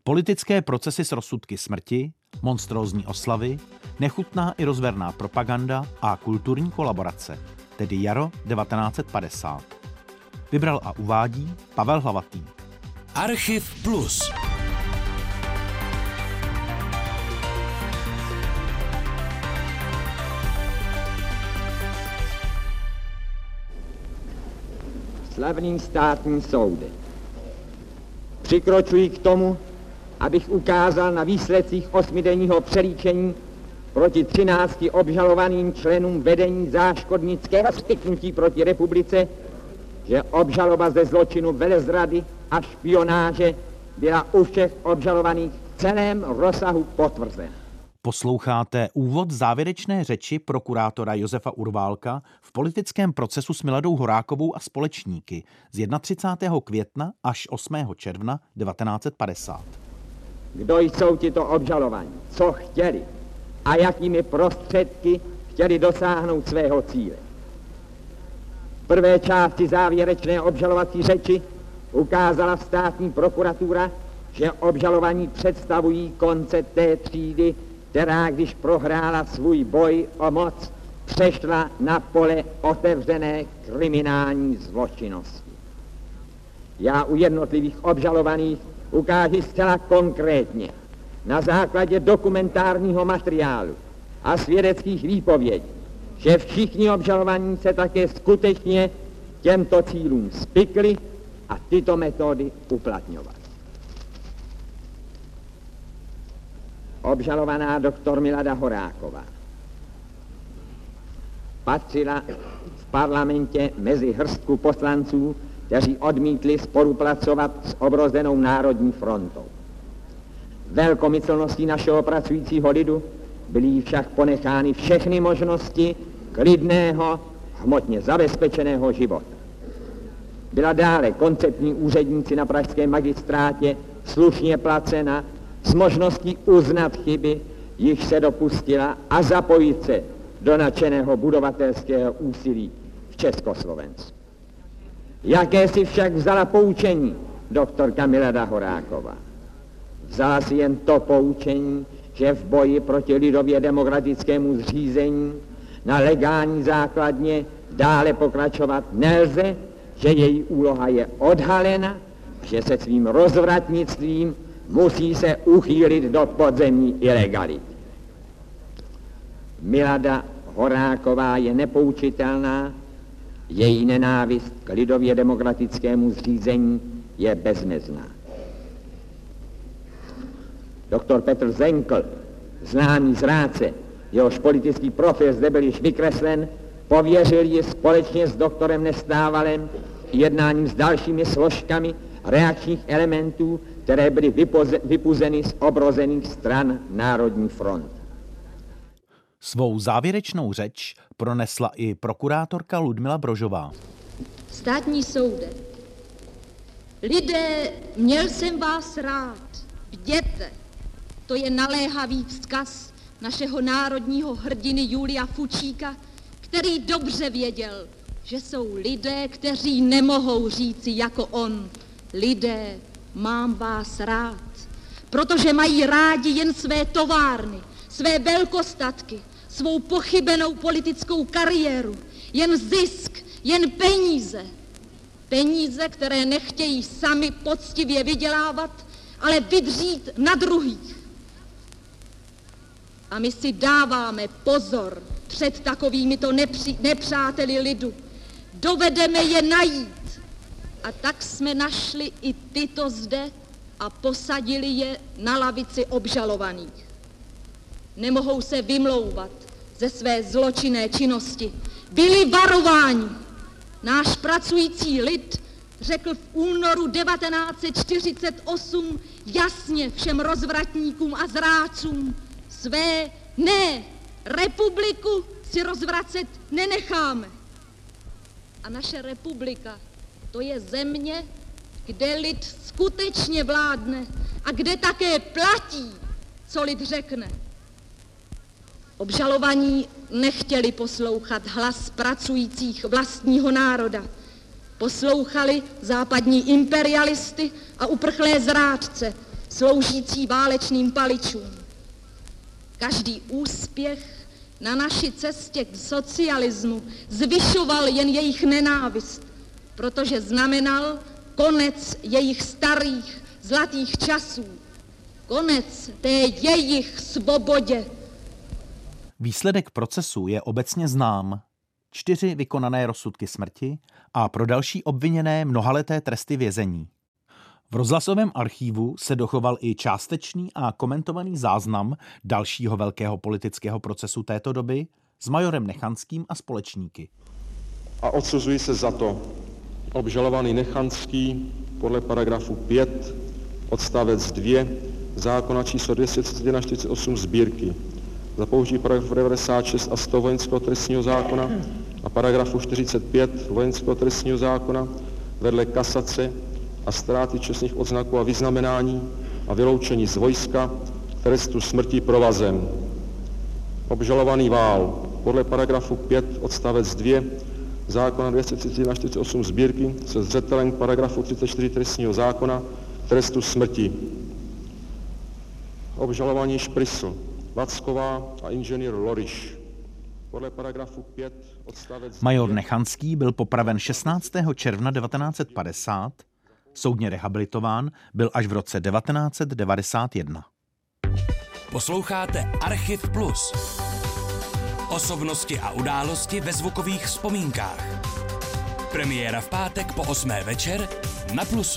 Politické procesy s rozsudky smrti, monstrózní oslavy, nechutná i rozverná propaganda a kulturní kolaborace, tedy jaro 1950. Vybral a uvádí Pavel Hlavatý. Archiv Plus. Slavný státní soude. Přikročuji k tomu, abych ukázal na výsledcích 8denního přelíčení proti 13 obžalovaným členům vedení záškodnického spiknutí proti republice, že obžaloba ze zločinu velezrady a špionáže byla u všech obžalovaných v celém rozsahu potvrzena. Posloucháte úvod závěrečné řeči prokurátora Josefa Urválka v politickém procesu s Miladou Horákovou a společníky z 31. května až 8. června 1950. Kdo jsou tito obžalovaní, co chtěli a jakými prostředky chtěli dosáhnout svého cíle. V prvé části závěrečné obžalovací řeči ukázala státní prokuratura, že obžalovaní představují konce té třídy, která, když prohrála svůj boj o moc, přešla na pole otevřené kriminální zločinnosti. Já u jednotlivých obžalovaných ukážu zcela konkrétně na základě dokumentárního materiálu a svědeckých výpovědí, že všichni obžalovaní se také skutečně těmto cílům spikli a tyto metody uplatňovali. Obžalovaná doktor Milada Horáková patřila v parlamentě mezi hrstku poslanců, kteří odmítli spolupracovat s obrozenou Národní frontou. Velkomyslností našeho pracujícího lidu byly však ponechány všechny možnosti klidného, hmotně zabezpečeného života. Byla dále konceptní úředníci na pražském magistrátě slušně placena s možností uznat chyby, jich se dopustila a zapojit se do nadšeného budovatelského úsilí v Československu. Jaké si však vzala poučení doktorka Milada Horáková? Vzala si jen to poučení, že v boji proti lidově demokratickému zřízení na legální základně dále pokračovat nelze, že její úloha je odhalena, že se svým rozvratnictvím musí se uchýlit do podzemní ilegality. Milada Horáková je nepoučitelná, její nenávist k lidově demokratickému zřízení je bezmezná. Doktor Petr Zenkl, známý zrádce, jehož politický profil zde byl již vykreslen, pověřil ji společně s doktorem Nestávalem jednáním s dalšími složkami reakčních elementů, které byly vypuzeny z obrozených stran Národní front. Svou závěrečnou řeč pronesla i prokurátorka Ludmila Brožová. Státní soude, lidé, měl jsem vás rád, bděte, to je naléhavý vzkaz našeho národního hrdiny Julia Fučíka, který dobře věděl, že jsou lidé, kteří nemohou říci jako on, lidé, mám vás rád, protože mají rádi jen své továrny, své velkostatky, svou pochybenou politickou kariéru, jen zisk, jen peníze. Peníze, které nechtějí sami poctivě vydělávat, ale vydřít na druhých. A my si dáváme pozor před takovýmito nepřáteli lidu. Dovedeme je najít. A tak jsme našli i tyto zde a posadili je na lavici obžalovaných. Nemohou se vymlouvat ze své zločinné činnosti. Byli varováni. Náš pracující lid řekl v únoru 1948 jasně všem rozvratníkům a zrádcům své ne, republiku si rozvracet nenecháme. A naše republika, to je země, kde lid skutečně vládne a kde také platí, co lid řekne. Obžalovaní nechtěli poslouchat hlas pracujících vlastního národa. Poslouchali západní imperialisty a uprchlé zrádce, sloužící válečným paličům. Každý úspěch na naší cestě k socialismu zvyšoval jen jejich nenávist, protože znamenal konec jejich starých zlatých časů, konec té jejich svobodě. Výsledek procesu je obecně znám. 4 vykonané rozsudky smrti a pro další obviněné mnohaleté tresty vězení. V rozhlasovém archívu se dochoval i částečný a komentovaný záznam dalšího velkého politického procesu této doby s majorem Nechanským a společníky. A odsuzují se za to obžalovaný Nechanský podle paragrafu 5 odstavec 2 zákona číslo 231/48 sbírky za použití paragrafu 96 a 100 vojenského trestního zákona a paragrafu 45 vojenského trestního zákona vedle kasace a ztráty čestných odznaků a vyznamenání a vyloučení z vojska trestu smrti provazem. Obžalovaný Vál podle paragrafu 5 odstavec 2 zákona 231/48 sbírky se zřetelem k paragrafu 34 trestního zákona trestu smrti. Obžalovaní Šprysl, Vacková a inženýr Loriš. Podle paragrafu 5 odstavec... Major Nechanský byl popraven 16. června 1950, soudně rehabilitován byl až v roce 1991. Posloucháte Archiv Plus. Osobnosti a události ve zvukových vzpomínkách. Premiéra v pátek po 8. večer na Plusu.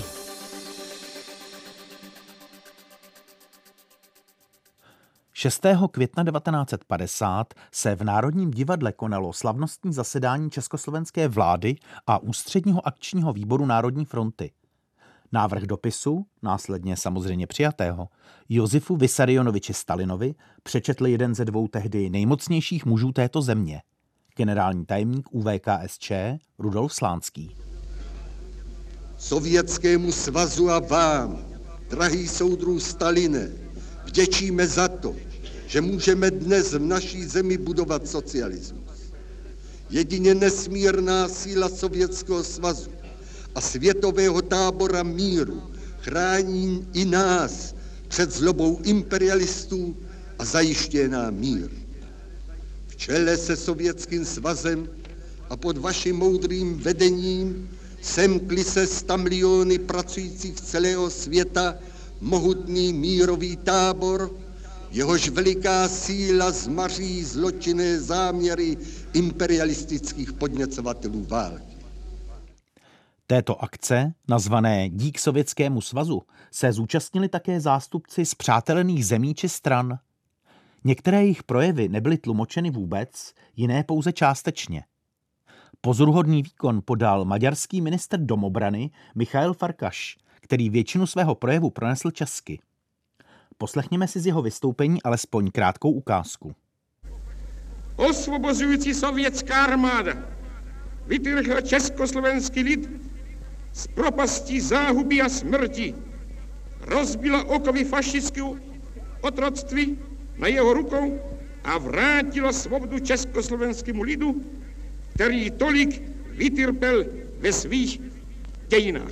května 1950 se v Národním divadle konalo slavnostní zasedání československé vlády a Ústředního akčního výboru Národní fronty. Návrh dopisu, následně samozřejmě přijatého, Josefu Vissarionoviči Stalinovi přečetl jeden ze 2 tehdy nejmocnějších mužů této země, generální tajemník ÚVKSČ Rudolf Slánský. Sovětskému svazu a vám, drahý soudruh Staline, vděčíme za to, že můžeme dnes v naší zemi budovat socialismus. Jedině nesmírná síla Sovětského svazu a světového tábora míru chrání i nás před zlobou imperialistů a zajišťuje nám mír. V čele se Sovětským svazem a pod vaším moudrým vedením semkli se 100 miliony pracujících celého světa mohutný mírový tábor, jehož veliká síla zmaří zločinné záměry imperialistických podněcovatelů války. Této akce, nazvané Dík Sovětskému svazu, se zúčastnili také zástupci spřátelených zemí či stran. Některé jejich projevy nebyly tlumočeny vůbec, jiné pouze částečně. Pozoruhodný výkon podal maďarský ministr domobrany Michael Farkas, který většinu svého projevu pronesl česky. Poslechněme si z jeho vystoupení alespoň krátkou ukázku. Osvobozující sovětská armáda vytrhla československý lid z propastí záhuby a smrti, rozbila okovy fašistického otroctví na jeho rukou a vrátila svobodu československému lidu, který tolik vytrpěl ve svých dějinách.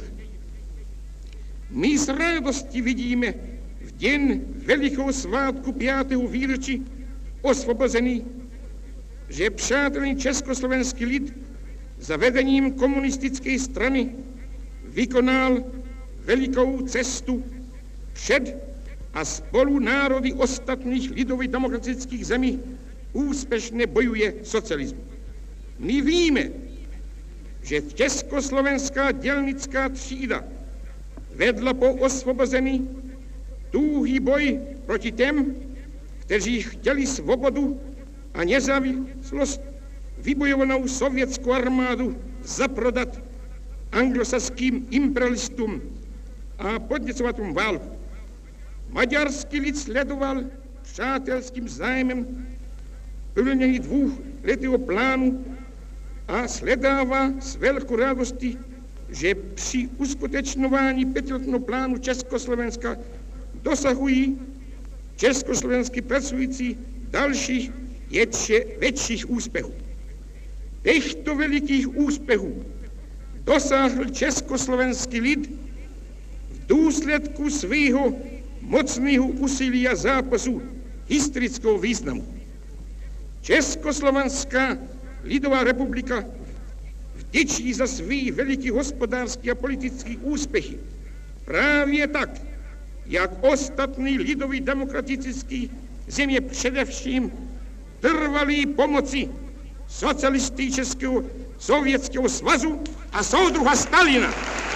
My s radostí vidíme v den velikého svátku 5. výročí osvobozený, že přátelný československý lid za vedením komunistické strany vykonal velikou cestu před a spolu národy ostatních lidových demokratických zemí úspěšně bojuje socialismu. My víme, že československá dělnická třída vedla po osvobození dlouhý boj proti těm, kteří chtěli svobodu a nezávislost vybojovanou sovětskou armádu zaprodat anglosaským imperialistům a podněcovatelům válku. Maďarský lid sledoval přátelským zájmem plnění dvouletého plánu a sledává s velkou radostí, že při uskutečňování pětiletého plánu Československa dosahují československý pracující dalších ještě větších úspěchů. Těchto velikých úspěchů dosáhl československý lid v důsledku svého mocného úsilí a zápasu historického významu. Československá lidová republika vděčí za svý veliký hospodářský a politický úspěchy. Právě tak, jak ostatní lidový demokratický země především trvalý pomoci socialistického Sovětského svazu a soudruha Stalina.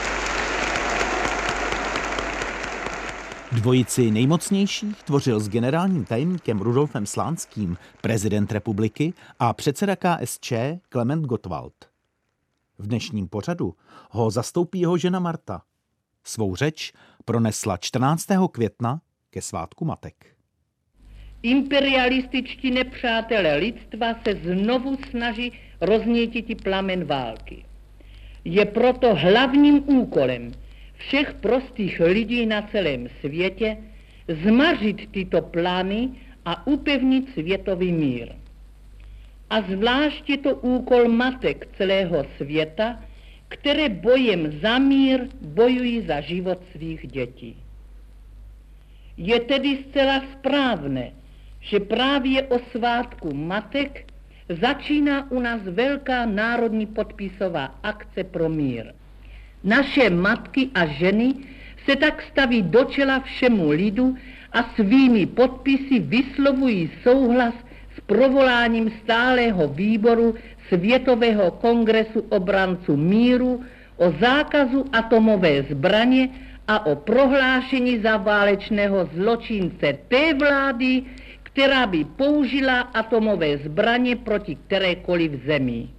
Dvojici nejmocnějších tvořil s generálním tajemníkem Rudolfem Slánským prezident republiky a předseda KSČ Klement Gottwald. V dnešním pořadu ho zastoupí jeho žena Marta. Svou řeč pronesla 14. května ke svátku matek. Imperialističtí nepřátelé lidstva se znovu snaží roznětit plamen války. Je proto hlavním úkolem všech prostých lidí na celém světě zmařit tyto plány a upevnit světový mír. A zvlášť je to úkol matek celého světa, které bojem za mír bojují za život svých dětí. Je tedy zcela správné, že právě o svátku matek začíná u nás velká národní podpisová akce pro mír. Naše matky a ženy se tak staví do čela všemu lidu a svými podpisy vyslovují souhlas s provoláním stálého výboru Světového kongresu obranců míru o zákazu atomové zbraně a o prohlášení za válečného zločince té vlády, která by použila atomové zbraně proti kterékoliv zemi.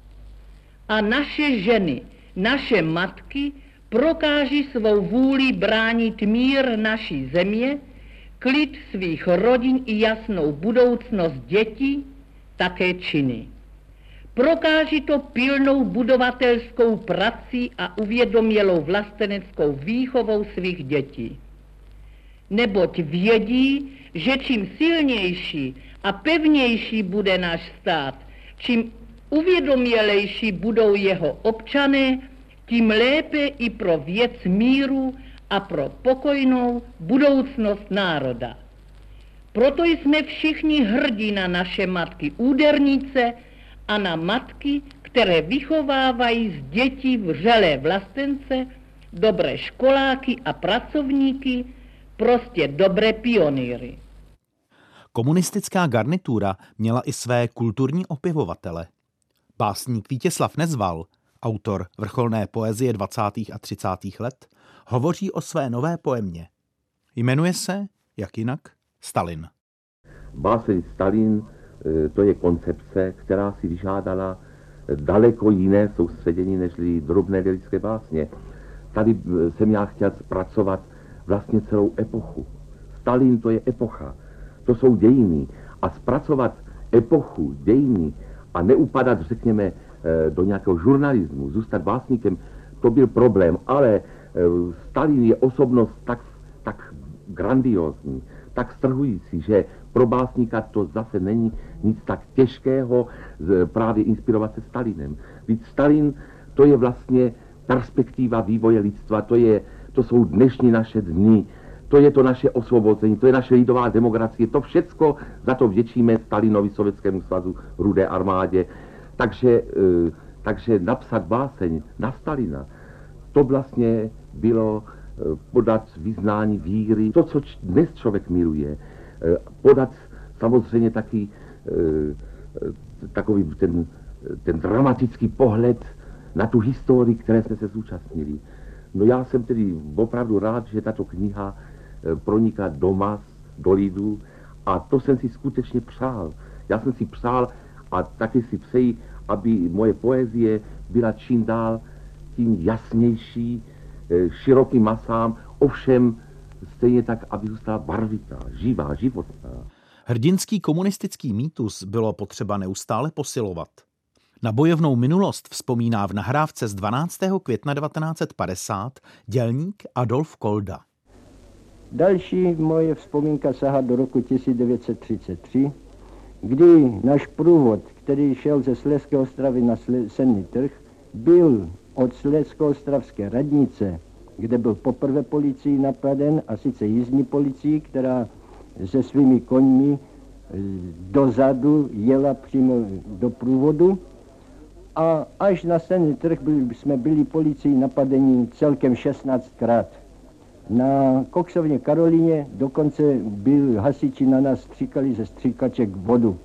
A naše ženy, naše matky prokáží svou vůli bránit mír naší země, klid svých rodin i jasnou budoucnost dětí také činy. Prokáží to pilnou budovatelskou prací a uvědomělou vlasteneckou výchovou svých dětí. Neboť vědí, že čím silnější a pevnější bude náš stát, čím uvědomělejší budou jeho občané, tím lépe i pro věc míru a pro pokojnou budoucnost národa. Proto jsme všichni hrdí na naše matky údernice a na matky, které vychovávají z dětí vřelé vlastence, dobré školáky a pracovníky, prostě dobré pionýry. Komunistická garnitura měla i své kulturní opěvovatele. Básník Vítězslav Nezval, autor vrcholné poezie 20. a 30. let, hovoří o své nové poemě. Jmenuje se, jak jinak, Stalin. Báseň Stalin, to je koncepce, která si vyžádala daleko jiné soustředění než drobné lidské básně. Tady jsem já chtěl zpracovat vlastně celou epochu. Stalin to je epocha, to jsou dějiny. A zpracovat epochu, dějiny a neupadat, řekněme, do nějakého žurnalismu, zůstat básníkem, to byl problém. Ale Stalin je osobnost tak grandiózní, tak strhující, že pro básníka to zase není nic tak těžkého právě inspirovat se Stalinem. Víc Stalin, to je vlastně perspektiva vývoje lidstva, to jsou dnešní naše dny, to je to naše osvobození, to je naše lidová demokracie, to všecko za to vděčíme Stalinovi, Sovětskému svazu, Rudé armádě. Takže napsat báseň na Stalina, to vlastně bylo podat vyznání víry, to, co dnes člověk miluje, podat samozřejmě takový ten dramatický pohled na tu historii, které jsme se zúčastnili. No já jsem tedy opravdu rád, že tato kniha proniká do mas, do lidu a to jsem si skutečně přál. Já jsem si přál a taky si přeji, aby moje poezie byla čím dál tím jasnější, širokým masám, ovšem stejně tak, aby zůstala barvitá, živá, životná. Hrdinský komunistický mýtus bylo potřeba neustále posilovat. Na bojovnou minulost vzpomíná v nahrávce z 12. května 1950 dělník Adolf Kolda. Další moje vzpomínka sahá do roku 1933, kdy náš průvod, který šel ze Slezské Ostravy na Senný trh, byl od Slezsko-ostravské radnice kde byl poprvé policií napaden, a sice jízdní policií, která se svými koňmi dozadu jela přímo do průvodu. A až na Senný trh jsme byli policií napadeni celkem 16krát. Na Koksovně Karolíně dokonce byl hasiči na nás stříkali ze stříkaček vodu.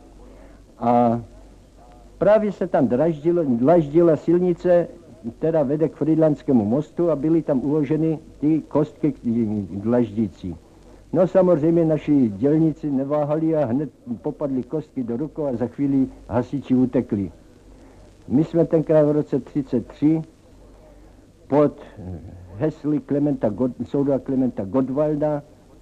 A právě se tam dlaždila silnice, která vede k Frýdlanskému mostu, a byly tam uloženy ty kostky dlaždící. No samozřejmě naši dělníci neváhali a hned popadli kostky do rukou a za chvíli hasiči utekli. My jsme tenkrát v roce 1933 pod hesly soudruha Klementa Gottwalda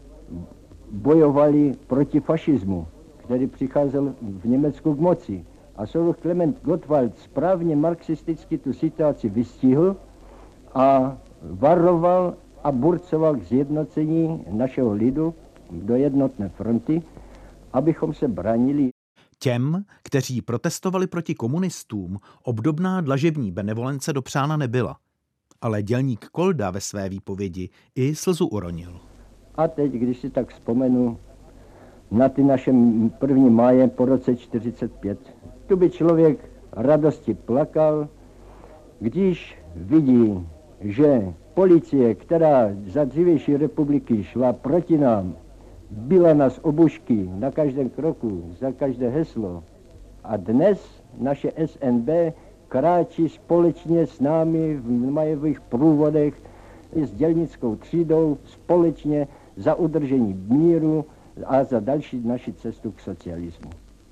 bojovali proti fašismu, který přicházel v Německu k moci. A soudruh Klement Gottwald správně marxisticky tu situaci vystihl a varoval a burcoval k zjednocení našeho lidu do jednotné fronty, abychom se bránili. Těm, kteří protestovali proti komunistům, obdobná dlažební benevolence dopřána nebyla. Ale dělník Kolda ve své výpovědi i slzu uronil. A teď, když si tak vzpomenu na ty naše 1. máje po roce 1945, tu by člověk radosti plakal, když vidí, že policie, která za dřívější republiky šla proti nám, byla nás obušky na každém kroku, za každé heslo. A dnes naše SNB kráčí společně s námi v majových průvodech s dělnickou třídou společně za udržení míru a za další naši cestu k socialismu.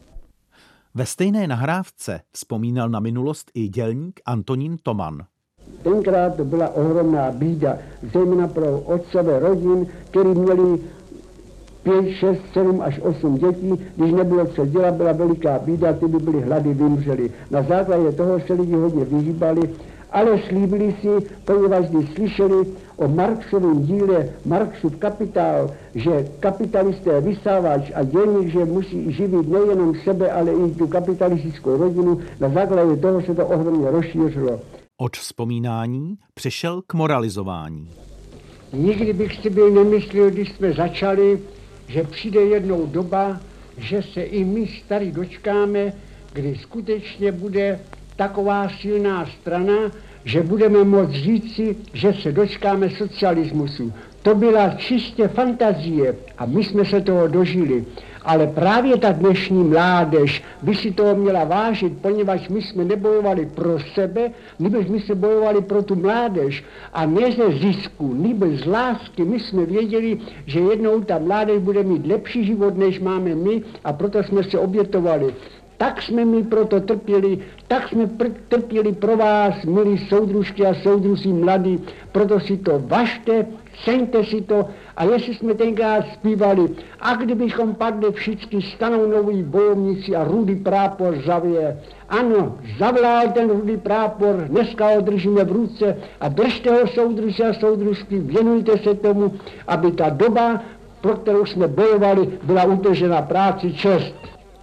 Ve stejné nahrávce vzpomínal na minulost i dělník Antonín Toman. Tenkrát to byla ohromná bída, zejména pro otcové rodin, kteří měli 5, 6, 7 až 8 dětí. Když nebylo co dělat, byla veliká bída, ty by byly hlady, vymřeli. Na základě toho se lidi hodně vyhýbali, ale slíbili si, poněvadž když slyšeli o Marxovém díle Marxův Kapitál, že kapitalisté vysávač a dělník, že musí živit nejenom sebe, ale i tu kapitalistickou rodinu, na základě toho se to ohromně rozšířilo. Od vzpomínání přešel k moralizování. Nikdy bych si byl nemyslel, když jsme začali, že přijde jednou doba, že se i my starí dočkáme, kdy skutečně bude taková silná strana, že budeme moct říci, že se dočkáme socialismusu. To byla čistě fantazie a my jsme se toho dožili. Ale právě ta dnešní mládež by si toho měla vážit, poněvadž my jsme nebojovali pro sebe, nebož my jsme bojovali pro tu mládež. A ne ze zisku, nebož z lásky. My jsme věděli, že jednou ta mládež bude mít lepší život, než máme my, a proto jsme se obětovali. Tak jsme my proto trpěli, tak jsme trpěli pro vás, milí soudružky a soudruzi mladí, proto si to važte, ceňte si to. A jestli jsme tenkrát zpívali, a kdybychom padli všichni, stanou noví bojovníci a rudý prápor zavěje. Ano, zavlál ten rudý prápor, dneska ho držíme v ruce a držte ho, soudruzi a soudružky, věnujte se tomu, aby ta doba, pro kterou jsme bojovali, byla utržena práci čest.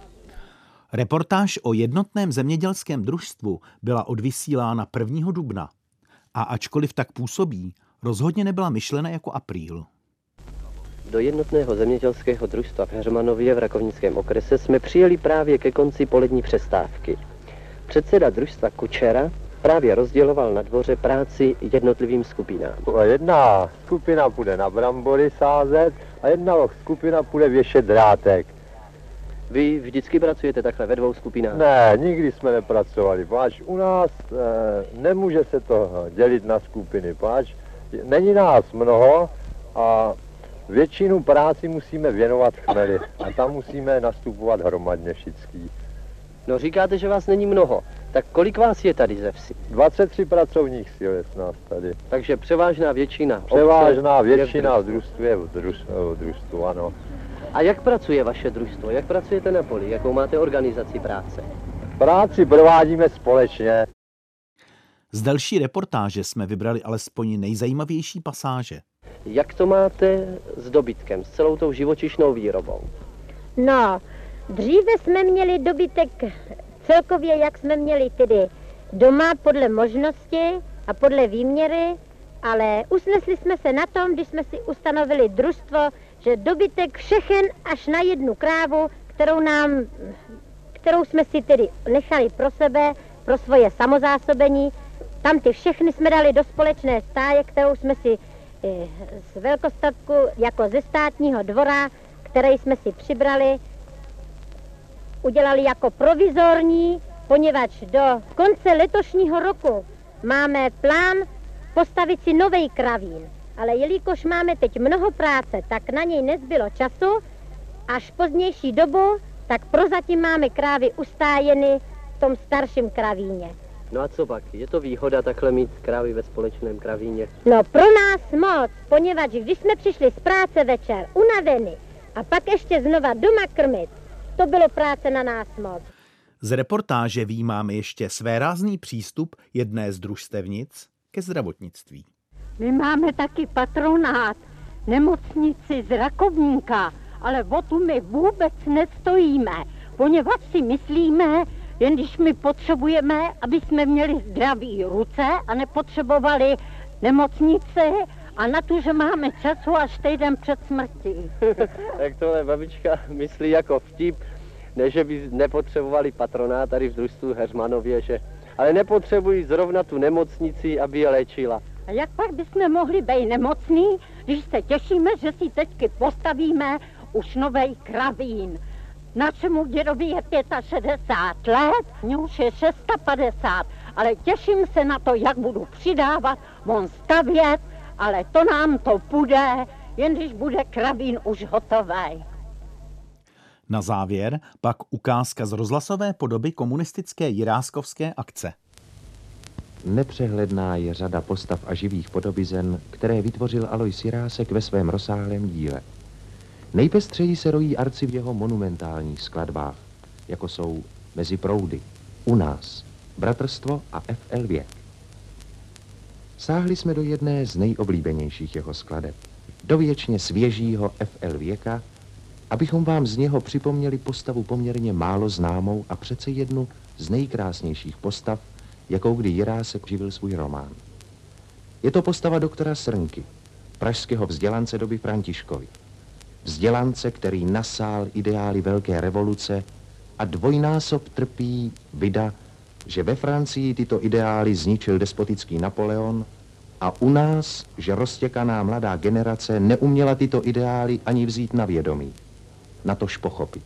Reportáž o jednotném zemědělském družstvu byla odvysílána 1. dubna. A ačkoliv tak působí, rozhodně nebyla myšlena jako apríl. Do jednotného zemědělského družstva v Heřmanově v Rakovnickém okrese jsme přijeli právě ke konci polední přestávky. Předseda družstva Kučera právě rozděloval na dvoře práci jednotlivým skupinám. Jedna skupina půjde na brambory sázet a jedna skupina půjde věšet drátek. Vy vždycky pracujete takhle ve 2 skupinách? Ne, nikdy jsme nepracovali, páč u nás nemůže se to dělit na skupiny, páč není nás mnoho a většinu práci musíme věnovat chmeli a tam musíme nastupovat hromadně všichni. No říkáte, že vás není mnoho, tak kolik vás je tady ze vsi? 23 pracovních sil je s nás tady. Takže převážná většina. Převážná většina v družstvu je v družstvu, ano. A jak pracuje vaše družstvo? Jak pracujete na poli? Jakou máte organizaci práce? Práci provádíme společně. Z další reportáže jsme vybrali alespoň nejzajímavější pasáže. Jak to máte s dobytkem, s celou tou živočišnou výrobou? No, dříve jsme měli dobytek celkově, jak jsme měli tedy doma podle možnosti a podle výměry, ale usnesli jsme se na tom, když jsme si ustanovili družstvo, že dobytek všechen až na jednu krávu, kterou jsme si tedy nechali pro sebe, pro svoje samozásobení, tam ty všechny jsme dali do společné stáje, kterou jsme si z velkostatku jako ze státního dvora, který jsme si přibrali, udělali jako provizorní, poněvadž do konce letošního roku máme plán postavit si nový kravín. Ale jelikož máme teď mnoho práce, tak na něj nezbylo času, až pozdější dobu, tak prozatím máme krávy ustájeny v tom starším kravíně. No a co pak? Je to výhoda takhle mít krávy ve společném kravíně? No pro nás moc, poněvadž když jsme přišli z práce večer, unaveny, a pak ještě znova doma krmit, to bylo práce na nás moc. Z reportáže máme ještě svérázný přístup jedné z družstevnic ke zdravotnictví. My máme taky patronát, nemocnici z Rakovníka, ale o tu my vůbec nestojíme, poněvadž si myslíme, jen když my potřebujeme, aby jsme měli zdraví ruce a nepotřebovali nemocnici a na to, že máme času až týden před smrtí. Tak tohle babička myslí jako vtip, ne, že by nepotřebovali patronát tady v družstvu Heřmanově, že... ale nepotřebují zrovna tu nemocnici, aby je léčila. A jak pak bychom mohli být nemocní, když se těšíme, že si teďky postavíme už novej kravín. Našemu dědovi je 65 let, mně už je 650, ale těším se na to, jak budu přidávat, on stavět, ale to nám to půjde, jen když bude kravín už hotový. Na závěr pak ukázka z rozhlasové podoby komunistické jiráskovské akce. Nepřehledná je řada postav a živých podobizen, které vytvořil Alois Jirásek ve svém rozsáhlém díle. Nejpestřeji se rojí arci v jeho monumentálních skladbách, jako jsou Mezi proudy, U nás, Bratrstvo a FL Věk. Sáhli jsme do jedné z nejoblíbenějších jeho skladeb, do věčně svěžího FL Věka, abychom vám z něho připomněli postavu poměrně málo známou a přece jednu z nejkrásnějších postav, jakou kdy Jirásek živil svůj román. Je to postava doktora Srnky, pražského vzdělance doby Františkovy. Vzdělance, který nasál ideály velké revoluce a dvojnásob trpí bida, že ve Francii tyto ideály zničil despotický Napoleon a u nás, že roztěkaná mladá generace neuměla tyto ideály ani vzít na vědomí, natož pochopit.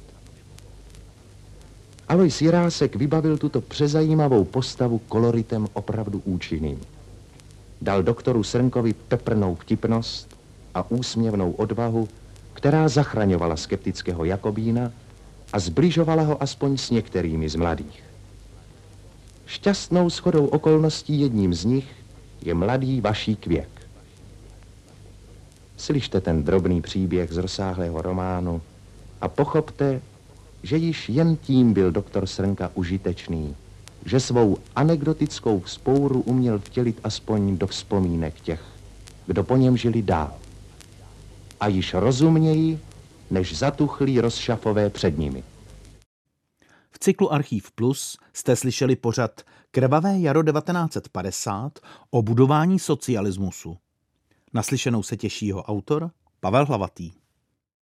Alois Jirásek vybavil tuto přezajímavou postavu koloritem opravdu účinným. Dal doktoru Srnkovi peprnou vtipnost a úsměvnou odvahu, která zachraňovala skeptického Jakobína a zbližovala ho aspoň s některými z mladých. Šťastnou shodou okolností jedním z nich je mladý Vašík Věk. Slyšte ten drobný příběh z rozsáhlého románu a pochopte, že již jen tím byl doktor Srnka užitečný, že svou anekdotickou vzpouru uměl vtělit aspoň do vzpomínek těch, kdo po něm žili dál. A již rozumněji, než zatuchlí rozšafové před nimi. V cyklu Archiv Plus jste slyšeli pořad Krvavé jaro 1950 o budování socialismusu. Naslyšenou se těší jeho autor Pavel Hlavatý.